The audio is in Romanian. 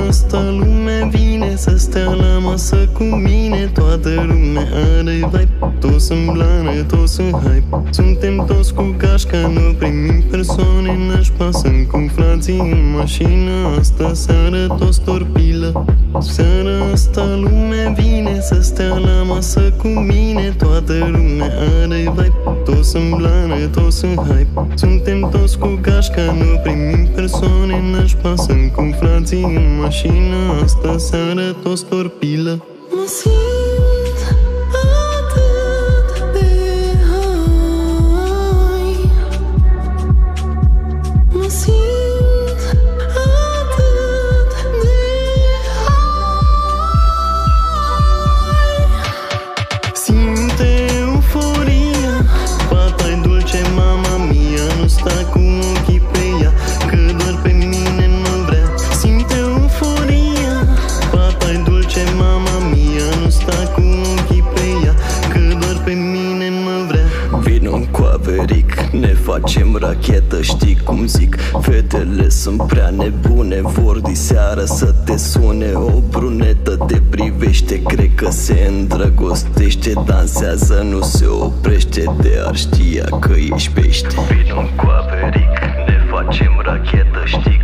asta lumea vine să stea la masă cu mine. Toată lumea are vibe, toți în blană, toți în hype. Suntem toți cu gașca, nu primim persoane nașpa. Sunt cu frații în mașină, asta seară toți torpilă. Seara asta lumea vine să stea la masă cu mine. Toată lumea are vibe, toți în blană, toți în hype. Suntem toți cu gașca, nu primim persoane nașpa. Sunt cu frații în mașină, asta seară toți torpilă. Mă simt atât de high. Mă simt atât de high. Simte euforia, fata-i dulce, mama mia. Nu sta cu ochii pe ea, că doar pe mine mă vrea. Simte euforia, fata-i dulce, mama mia. Nu sta cu ochii pe ea, că doar pe mine mă vrea. Vino cu Averic, ne facem rachetă, știi cum zic. Fetele sunt prea nebune, vor diseară să te sune. O brunetă te privește, cred că se îndrăgostește. Dansează, nu se oprește, de ar știa că ești pește. Vino cu Averic, ne facem rachetă, știi